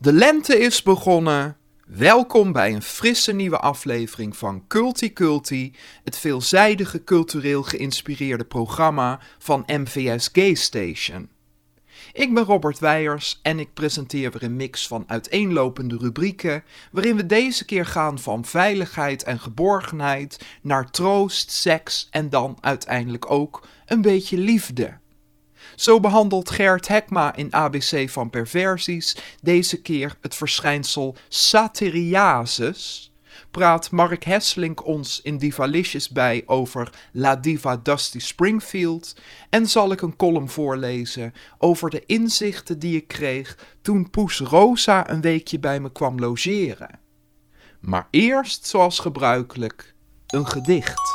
De lente is begonnen. Welkom bij een frisse nieuwe aflevering van Culti Culti, het veelzijdige cultureel geïnspireerde programma van MVS Gay Station. Ik ben Robert Weijers en ik presenteer weer een mix van uiteenlopende rubrieken, waarin we deze keer gaan van veiligheid en geborgenheid naar troost, seks en dan uiteindelijk ook een beetje liefde. Zo behandelt Gert Hekma in ABC van Perversies deze keer het verschijnsel satyriasis. Praat Mark Hesselink ons in Divalicious bij over La Diva Dusty Springfield. En zal ik een column voorlezen over de inzichten die ik kreeg toen Poes Rosa een weekje bij me kwam logeren. Maar eerst, zoals gebruikelijk, een gedicht.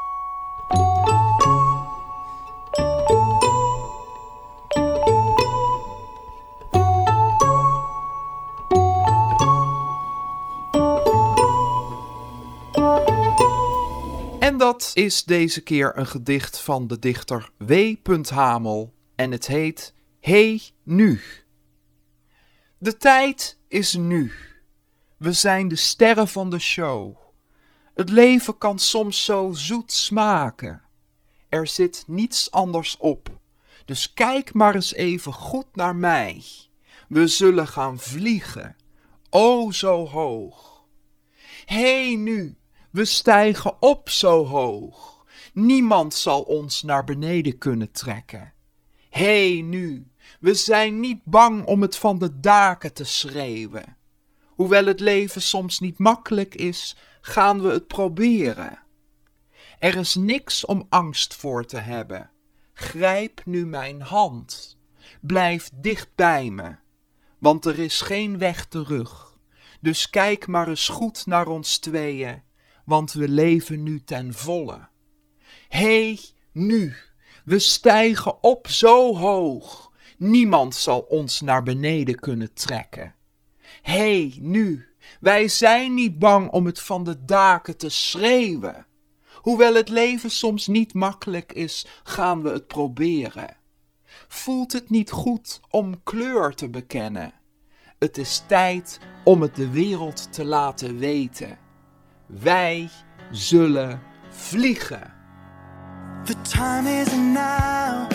En dat is deze keer een gedicht van de dichter W. Hamel en het heet Hey Nu. De tijd is nu. We zijn de sterren van de show. Het leven kan soms zo zoet smaken. Er zit niets anders op. Dus kijk maar eens even goed naar mij. We zullen gaan vliegen. O zo hoog. Hey nu. We stijgen op zo hoog. Niemand zal ons naar beneden kunnen trekken. Hey nu, we zijn niet bang om het van de daken te schreeuwen. Hoewel het leven soms niet makkelijk is, gaan we het proberen. Er is niks om angst voor te hebben. Grijp nu mijn hand. Blijf dicht bij me, want er is geen weg terug. Dus kijk maar eens goed naar ons tweeën. Want we leven nu ten volle. Hey, nu, we stijgen op zo hoog. Niemand zal ons naar beneden kunnen trekken. Hey, nu, wij zijn niet bang om het van de daken te schreeuwen. Hoewel het leven soms niet makkelijk is, gaan we het proberen. Voelt het niet goed om kleur te bekennen? Het is tijd om het de wereld te laten weten. Wij zullen vliegen. The time is now.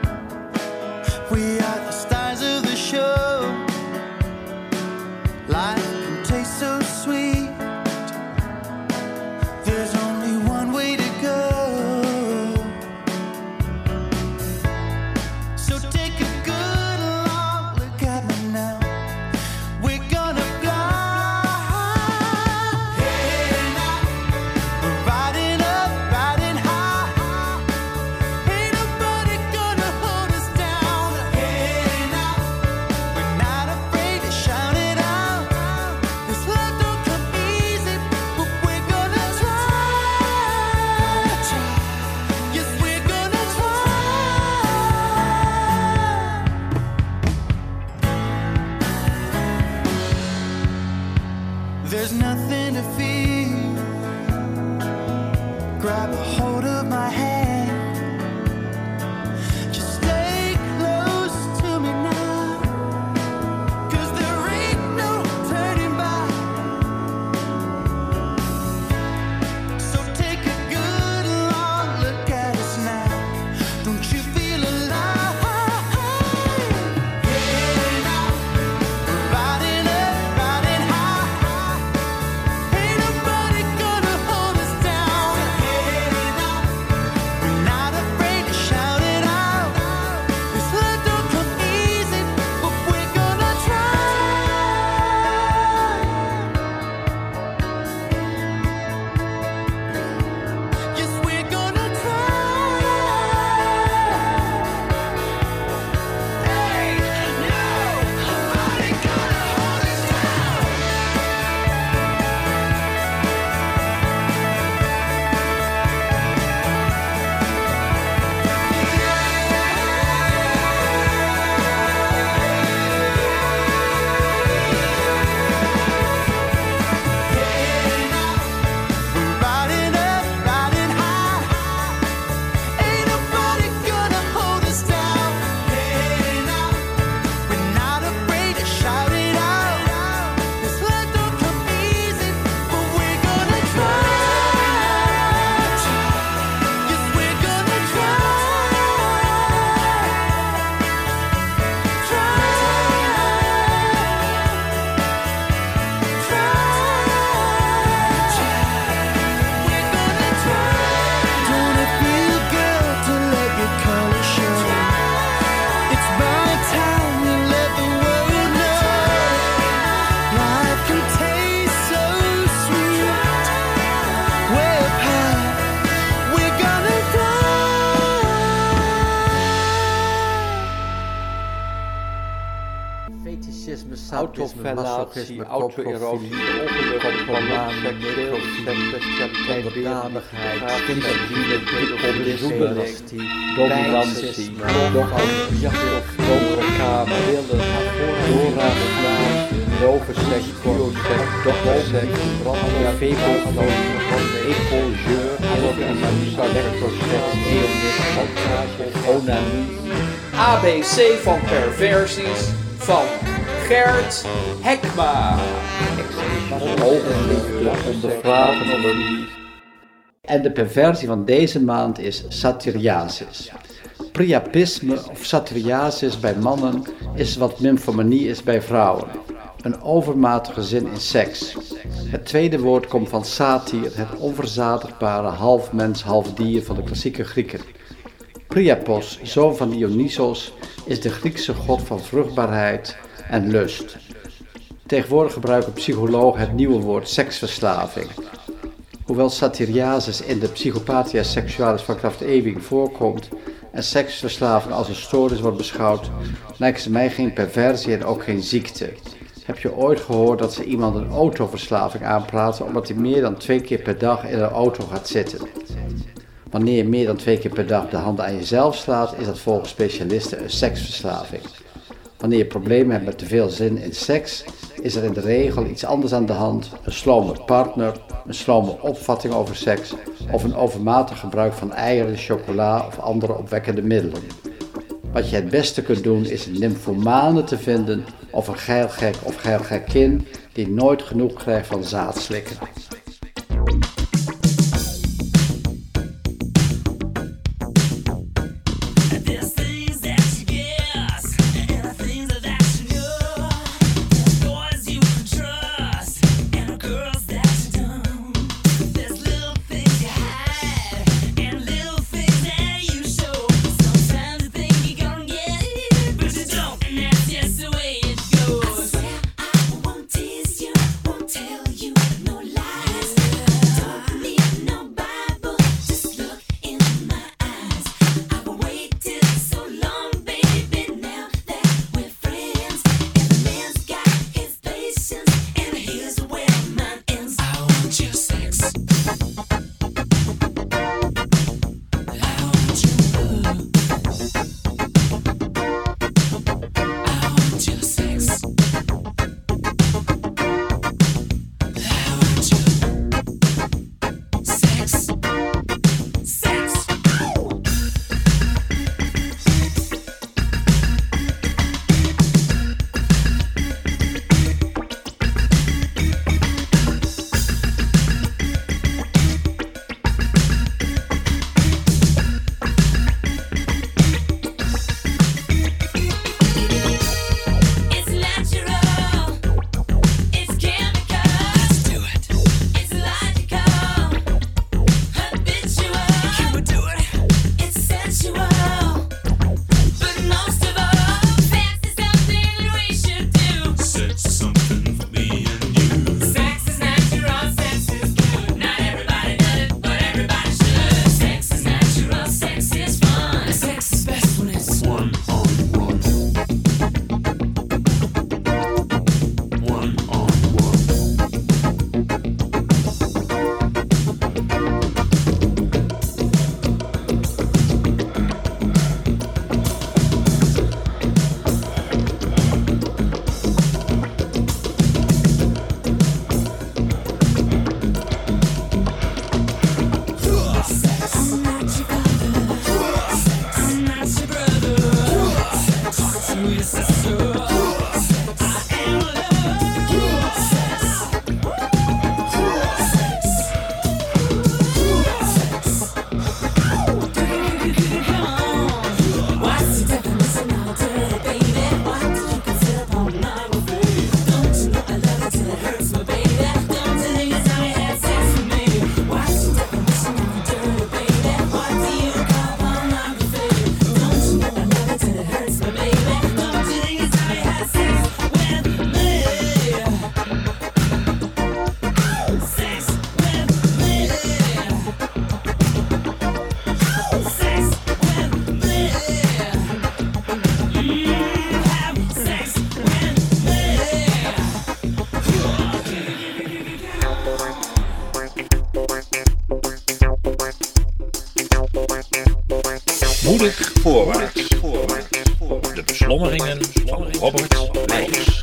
We are the stars of the show. Life can taste so sweet. There's only one way to go. So take a good long look at me now. We're gonna there's nothing to fear. Grab a hold of my hand. Just stay close to me now. 'Cause there ain't no turning back. So take a good long look at us now. Don't you feel alive? autofellatie, auto-erosie, ongelukken, seksueel, onderdanigheid, kinderliefde, pedofilie, dominantie, donkerkamer, doorraadslagen, novenseks, bioseks, dokterseks, epongeur, electroseks, eonist, onanie. ABC van perversies van Gert Hekma. En de perversie van deze maand is satyriasis. Priapisme of satyriasis bij mannen is wat nymphomanie is bij vrouwen. Een overmatige zin in seks. Het tweede woord komt van satyr, het onverzadigbare half mens, half dier van de klassieke Grieken. Priapos, zoon van Dionysos, is de Griekse god van vruchtbaarheid en lust. Tegenwoordig gebruiken psychologen het nieuwe woord seksverslaving. Hoewel satyriasis in de Psychopathia Sexualis van Krafft Ebing voorkomt en seksverslaving als een stoornis wordt beschouwd, lijken ze mij geen perversie en ook geen ziekte. Heb je ooit gehoord dat ze iemand een autoverslaving aanpraten omdat hij meer dan 2 keer per dag in een auto gaat zitten? Wanneer je meer dan 2 keer per dag de handen aan jezelf slaat, is dat volgens specialisten een seksverslaving. Wanneer je problemen hebt met te veel zin in seks, is er in de regel iets anders aan de hand, een slome partner, een slome opvatting over seks of een overmatig gebruik van eieren, chocola of andere opwekkende middelen. Wat je het beste kunt doen is een nymphomane te vinden of een geilgek of geilgekkin die nooit genoeg krijgt van zaadslikken. No lie. Moedig voorwaarts. De beslommeringen van Robert Leijers.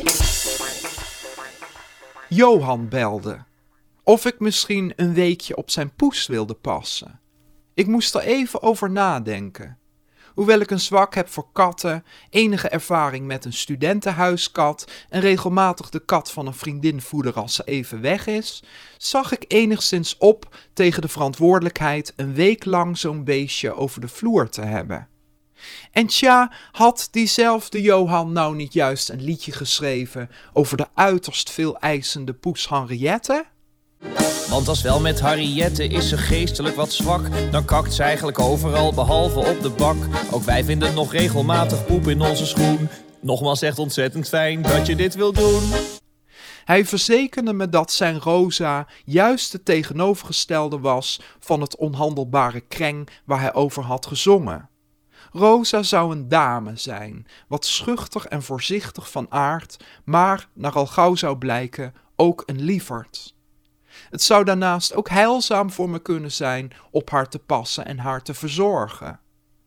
Johan belde. Of ik misschien een weekje op zijn poes wilde passen. Ik moest er even over nadenken. Hoewel ik een zwak heb voor katten, enige ervaring met een studentenhuiskat en regelmatig de kat van een vriendin voeder als ze even weg is, zag ik enigszins op tegen de verantwoordelijkheid een week lang zo'n beestje over de vloer te hebben. En tja, had diezelfde Johan nou niet juist een liedje geschreven over de uiterst veel eisende poes Henriette? Want als wel met Henriette is ze geestelijk wat zwak, dan kakt ze eigenlijk overal behalve op de bak. Ook wij vinden nog regelmatig poep in onze schoen. Nogmaals echt ontzettend fijn dat je dit wil doen. Hij verzekerde me dat zijn Rosa juist het tegenovergestelde was van het onhandelbare kreng waar hij over had gezongen. Rosa zou een dame zijn, wat schuchter en voorzichtig van aard, maar, naar al gauw zou blijken, ook een lieverd. Het zou daarnaast ook heilzaam voor me kunnen zijn op haar te passen en haar te verzorgen.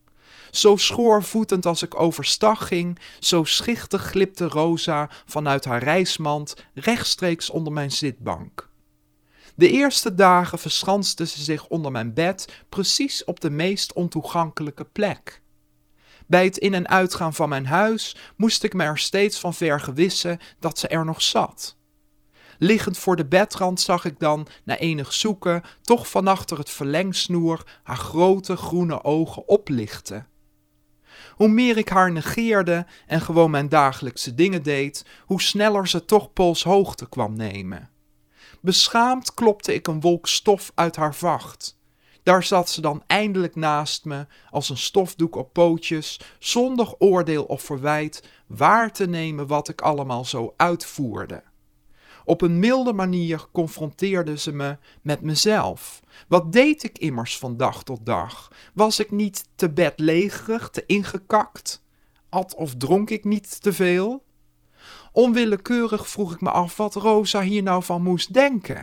Zo schoorvoetend als ik overstag ging, zo schichtig glipte Rosa vanuit haar reismand rechtstreeks onder mijn zitbank. De eerste dagen verschanste ze zich onder mijn bed precies op de meest ontoegankelijke plek. Bij het in- en uitgaan van mijn huis moest ik me er steeds van vergewissen dat ze er nog zat. Liggend voor de bedrand zag ik dan, na enig zoeken, toch van achter het verlengsnoer haar grote groene ogen oplichten. Hoe meer ik haar negeerde en gewoon mijn dagelijkse dingen deed, hoe sneller ze toch polshoogte kwam nemen. Beschaamd klopte ik een wolk stof uit haar vacht. Daar zat ze dan eindelijk naast me, als een stofdoek op pootjes, zonder oordeel of verwijt, waar te nemen wat ik allemaal zo uitvoerde. Op een milde manier confronteerde ze me met mezelf. Wat deed ik immers van dag tot dag? Was ik niet te bedlegerig, te ingekakt? At of dronk ik niet te veel? Onwillekeurig vroeg ik me af wat Rosa hier nou van moest denken.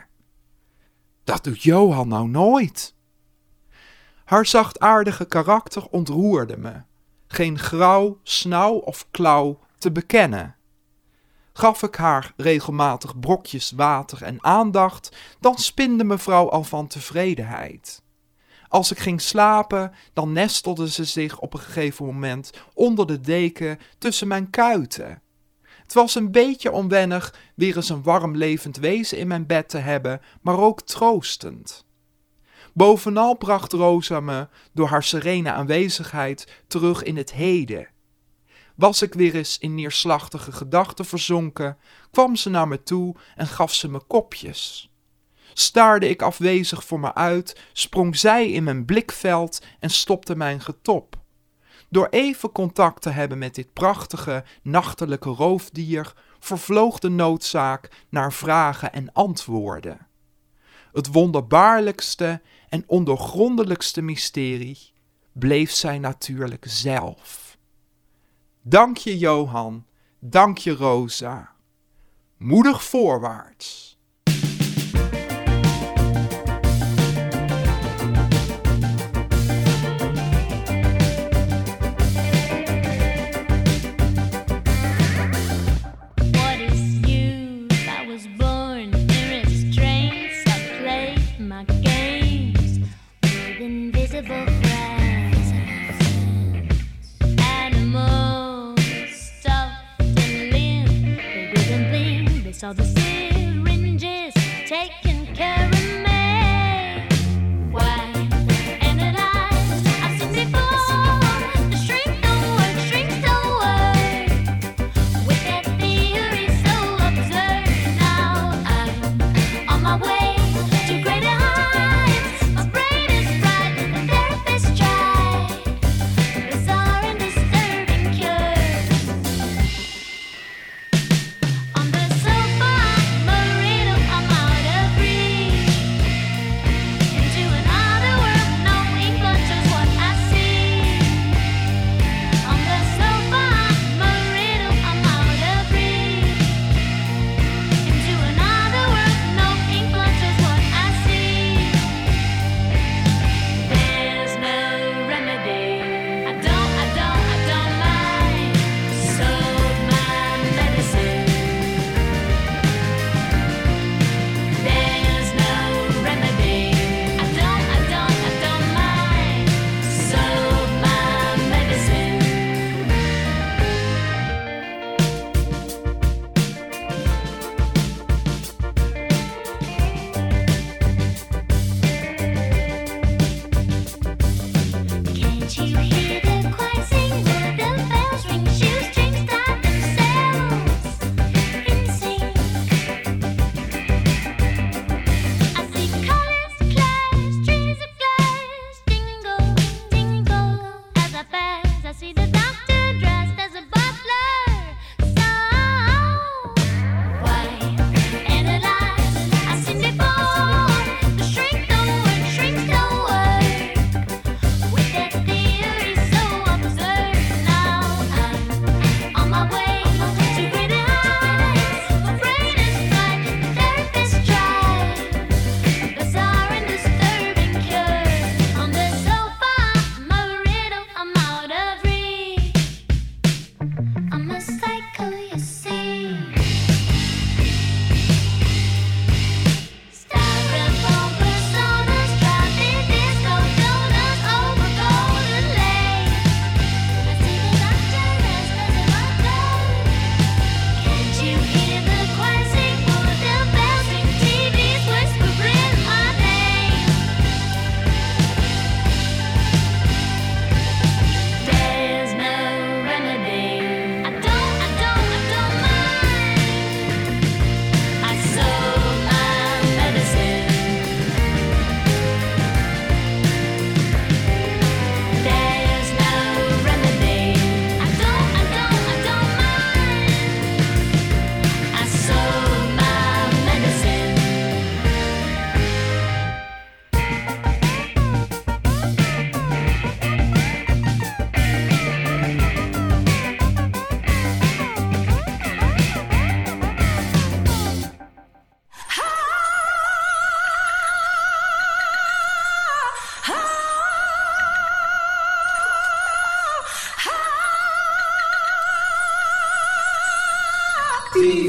Dat doet Johan nou nooit. Haar zachtaardige karakter ontroerde me. Geen grauw, snauw of klauw te bekennen. Gaf ik haar regelmatig brokjes water en aandacht, dan spinde mevrouw al van tevredenheid. Als ik ging slapen, dan nestelde ze zich op een gegeven moment onder de deken tussen mijn kuiten. Het was een beetje onwennig weer eens een warm levend wezen in mijn bed te hebben, maar ook troostend. Bovenal bracht Rosa me door haar serene aanwezigheid terug in het heden. Was ik weer eens in neerslachtige gedachten verzonken, kwam ze naar me toe en gaf ze me kopjes. Staarde ik afwezig voor me uit, sprong zij in mijn blikveld en stopte mijn getop. Door even contact te hebben met dit prachtige, nachtelijke roofdier, vervloog de noodzaak naar vragen en antwoorden. Het wonderbaarlijkste en ondoorgrondelijkste mysterie bleef zij natuurlijk zelf. Dank je, Johan. Dank je, Rosa. Moedig voorwaarts. What is use? I was born in restraints. I played my games with invisible friends. Animals stuffed and limp, they didn't blink. They saw the syringe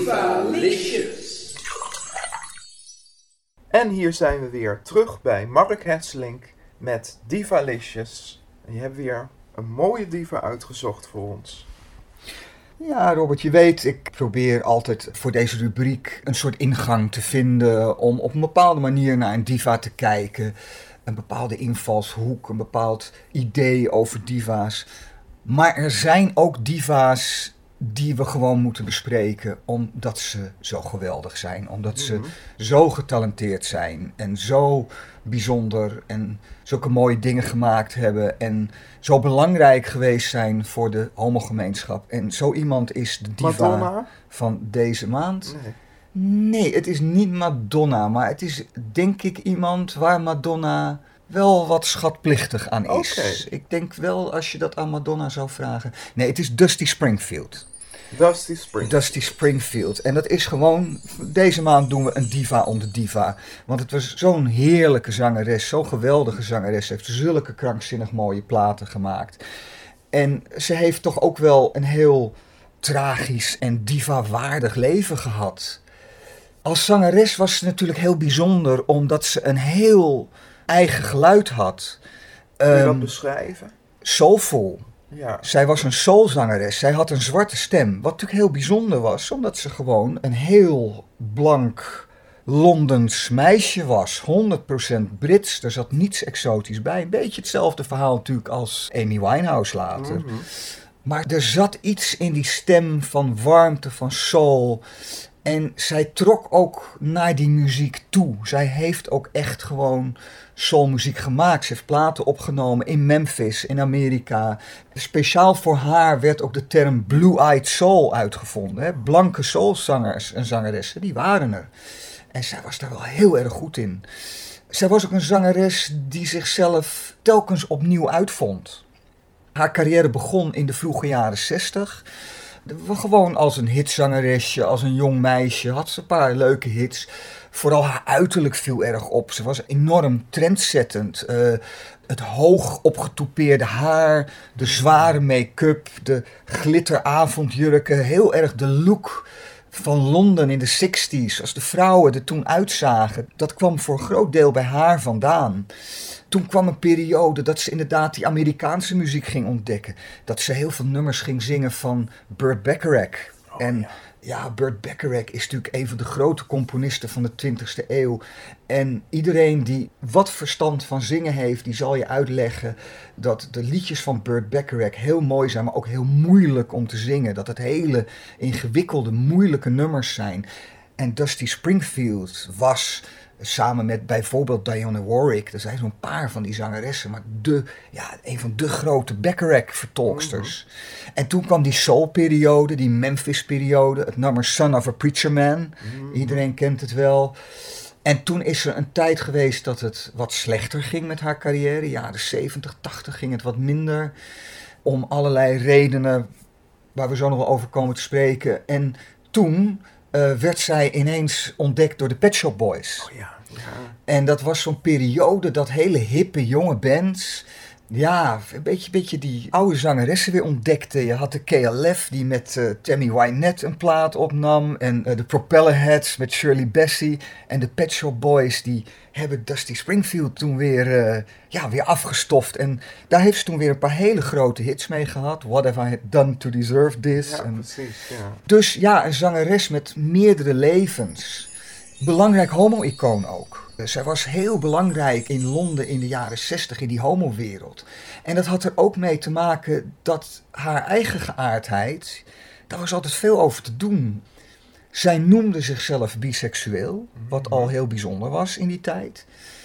Divalicious. En hier zijn we weer terug bij Mark Hesselink met Divalicious. En je hebt weer een mooie diva uitgezocht voor ons. Ja, Robert, je weet, ik probeer altijd voor deze rubriek een soort ingang te vinden om op een bepaalde manier naar een diva te kijken. Een bepaalde invalshoek, een bepaald idee over diva's. Maar er zijn ook diva's die we gewoon moeten bespreken, omdat ze zo geweldig zijn. Omdat ze zo getalenteerd zijn en zo bijzonder en zulke mooie dingen gemaakt hebben en zo belangrijk geweest zijn voor de homogemeenschap. En zo iemand is de diva Madonna? van deze maand. Nee. Nee, het is niet Madonna, maar het is denk ik iemand waar Madonna wel wat schatplichtig aan is. Oké. Ik denk wel als je dat aan Madonna zou vragen. Nee, het is Dusty Springfield. Dusty Springfield. Dusty Springfield. En dat is gewoon, deze maand doen we een diva onder diva. Want het was zo'n heerlijke zangeres, zo'n geweldige zangeres. Ze heeft zulke krankzinnig mooie platen gemaakt. En ze heeft toch ook wel een heel tragisch en diva-waardig leven gehad. Als zangeres was ze natuurlijk heel bijzonder, omdat ze een heel eigen geluid had. Kun je dat beschrijven? Soulful. Ja. Zij was een soulzangeres. Zij had een zwarte stem. Wat natuurlijk heel bijzonder was, omdat ze gewoon een heel blank Londens meisje was. 100% Brits. Er zat niets exotisch bij. Een beetje hetzelfde verhaal natuurlijk als Amy Winehouse later. Maar er zat iets in die stem van warmte, van soul. En zij trok ook naar die muziek toe. Zij heeft ook echt gewoon soulmuziek gemaakt. Ze heeft platen opgenomen in Memphis, in Amerika. Speciaal voor haar werd ook de term blue-eyed soul uitgevonden. Hè? Blanke soulzangers en zangeressen, die waren er. En zij was daar wel heel erg goed in. Zij was ook een zangeres die zichzelf telkens opnieuw uitvond. Haar carrière begon in de vroege jaren 60. Gewoon als een hitzangeresje, als een jong meisje. Had ze een paar leuke hits. Vooral haar uiterlijk viel erg op. Ze was enorm trendzettend. Het hoog opgetoupeerde haar, de zware make-up, de glitteravondjurken. Heel erg de look van Londen in de 60s. Als de vrouwen er toen uitzagen. Dat kwam voor een groot deel bij haar vandaan. Toen kwam een periode dat ze inderdaad die Amerikaanse muziek ging ontdekken. Dat ze heel veel nummers ging zingen van Burt Bacharach. Ja, Burt Bacharach is natuurlijk een van de grote componisten van de 20e eeuw. En iedereen die wat verstand van zingen heeft, die zal je uitleggen dat de liedjes van Burt Bacharach heel mooi zijn, maar ook heel moeilijk om te zingen. Dat het hele ingewikkelde, moeilijke nummers zijn. En Dusty Springfield was, samen met bijvoorbeeld Dionne Warwick, er zijn zo'n paar van die zangeressen, maar een van de grote Bacharach-vertolksters. En toen kwam die soul-periode, die Memphis-periode, het nummer Son of a Preacher Man. Iedereen kent het wel. En toen is er een tijd geweest dat het wat slechter ging met haar carrière. Jaren 70, 80 ging het wat minder. Om allerlei redenen waar we zo nog wel over komen te spreken. En toen werd zij ineens ontdekt door de Pet Shop Boys. Oh ja. En dat was zo'n periode dat hele hippe jonge bands, ja, een beetje die oude zangeressen weer ontdekten. Je had de KLF die met Tammy Wynette een plaat opnam. En de Propellerheads met Shirley Bassey. En de Pet Shop Boys die hebben Dusty Springfield toen weer afgestoft. En daar heeft ze toen weer een paar hele grote hits mee gehad. What Have I Done to Deserve This? Ja, precies. Ja. Dus ja, een zangeres met meerdere levens. Belangrijk homo-icoon ook. Zij was heel belangrijk in Londen in de jaren 60 in die homo-wereld. En dat had er ook mee te maken dat haar eigen geaardheid, daar was altijd veel over te doen. Zij noemde zichzelf biseksueel, wat al heel bijzonder was in die tijd.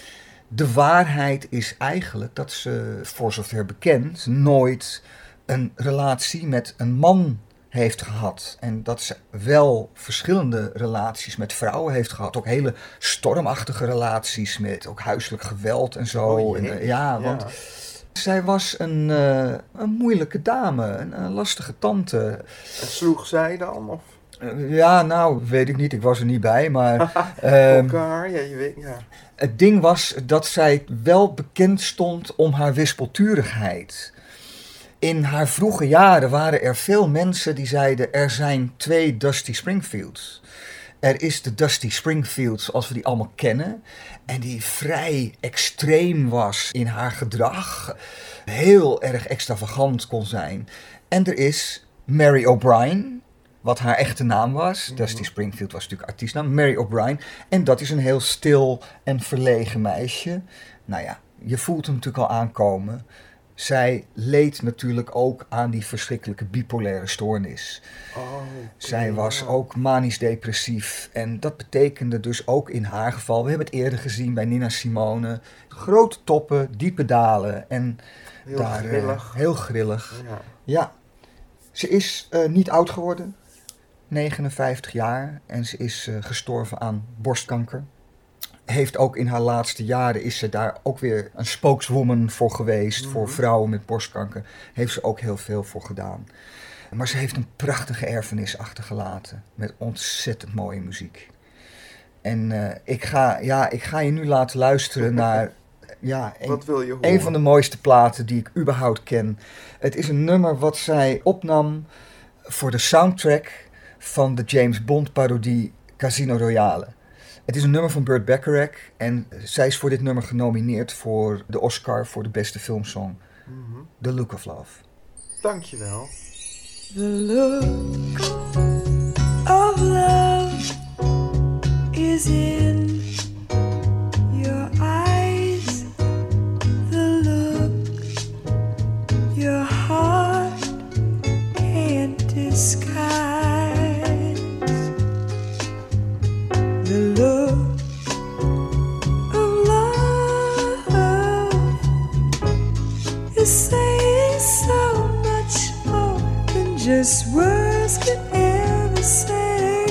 De waarheid is eigenlijk dat ze, voor zover bekend, nooit een relatie met een man heeft gehad. En dat ze wel verschillende relaties met vrouwen heeft gehad. Ook hele stormachtige relaties met ook huiselijk geweld en zo. Oh, want zij was een moeilijke dame, een lastige tante. En sloeg zij dan? Of? Ja, nou, weet ik niet. Ik was er niet bij, maar elkaar, ja, je weet, ja. Het ding was dat zij wel bekend stond om haar wispelturigheid. In haar vroege jaren waren er veel mensen die zeiden, er zijn 2 Dusty Springfields. Er is de Dusty Springfield zoals we die allemaal kennen. En die vrij extreem was in haar gedrag. Heel erg extravagant kon zijn. En er is Mary O'Brien, wat haar echte naam was. Dusty Springfield was natuurlijk artiestnaam. Mary O'Brien. En dat is een heel stil en verlegen meisje. Nou ja, je voelt hem natuurlijk al aankomen. Zij leed natuurlijk ook aan die verschrikkelijke bipolaire stoornis. Zij was ook manisch-depressief. En dat betekende dus ook in haar geval, we hebben het eerder gezien bij Nina Simone, grote toppen, diepe dalen. En Heel daar, grillig. heel grillig. Ja. Ja, ze is niet oud geworden, 59 jaar. En ze is gestorven aan borstkanker. Heeft ook in haar laatste jaren, is ze daar ook weer een spokeswoman voor geweest. Voor vrouwen met borstkanker. Heeft ze ook heel veel voor gedaan. Maar ze heeft een prachtige erfenis achtergelaten. Met ontzettend mooie muziek. En ik ga je nu laten luisteren naar Wat wil je horen? een van de mooiste platen die ik überhaupt ken. Het is een nummer wat zij opnam voor de soundtrack van de James Bond parodie Casino Royale. Het is een nummer van Burt Bacharach en zij is voor dit nummer genomineerd voor de Oscar voor de beste filmsong. The Look of Love. Dankjewel. The look of love is in your eyes. The look your heart can't disguise. The look of love is saying so much more than just words could ever say.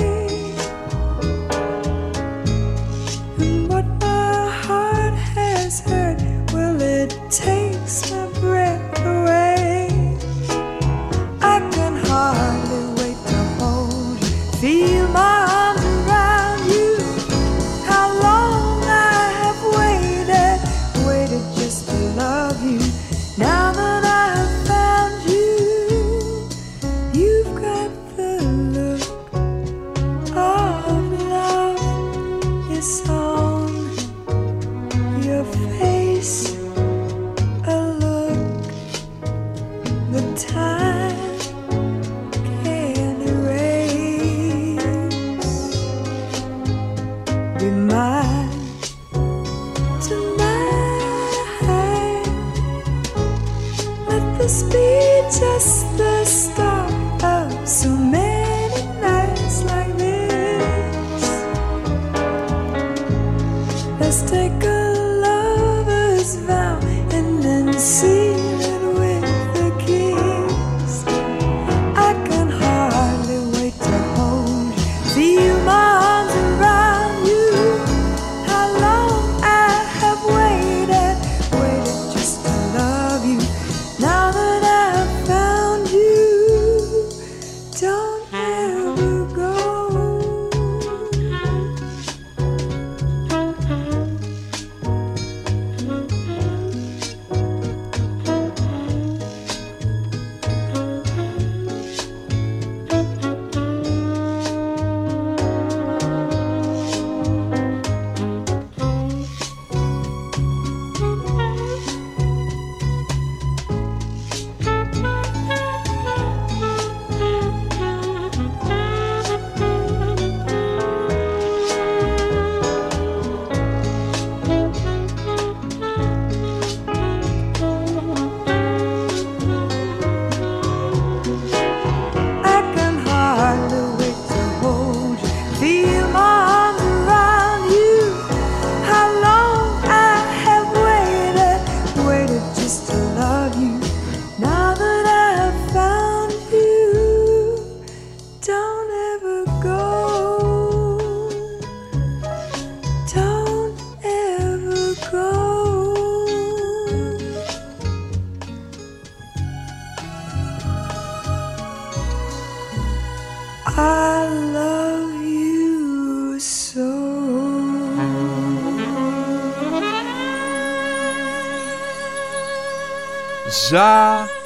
And what my heart has heard, well, it takes my breath away. I can hardly wait to hold you, feel my arms around you. How long I have waited just to love you. Now that I've found you, you've got the look of love. It's on your face, a look the time can't erase. Be mine tonight. Let this be just the start of so many nights like this. Let's take a lover's vow and then seal it with a kiss. I can hardly wait to hold you, feel my arms around you. How long I have waited just to love you. Now that I've found you, don't ever go. I can hardly wait to hold you, feel my arms around you. How long I have waited just to love you. Now that I've found you, don't ever go. Don't ever go. I love you so.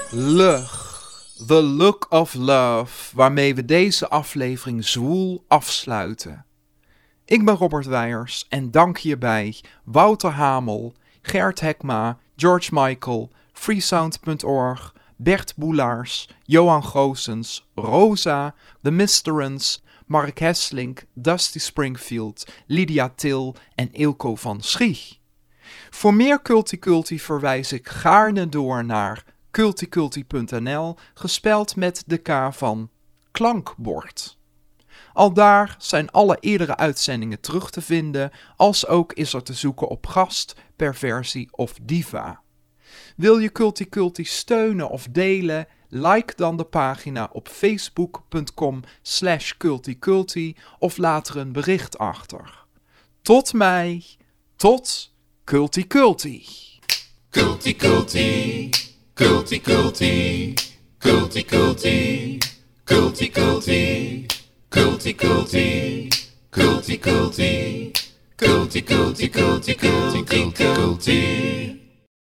Lug, the look of love, waarmee we deze aflevering zwoel afsluiten. Ik ben Robert Weijers en dank hierbij Wouter Hamel, Gert Hekma, George Michael, freesound.org, Bert Boelaars, Johan Goossens, Rosa, The Misterens, Mark Hesselink, Dusty Springfield, Lydia Til en Ilko van Schie. Voor meer Culti verwijs ik gaarne door naar culticulti.nl, gespeld met de K van klankbord. Aldaar zijn alle eerdere uitzendingen terug te vinden, als ook is er te zoeken op gast, perversie of diva. Wil je Culti steunen of delen? Like dan de pagina op facebook.com/culticulti of laat er een bericht achter. Tot mei, tot Culti. Culti. Culti.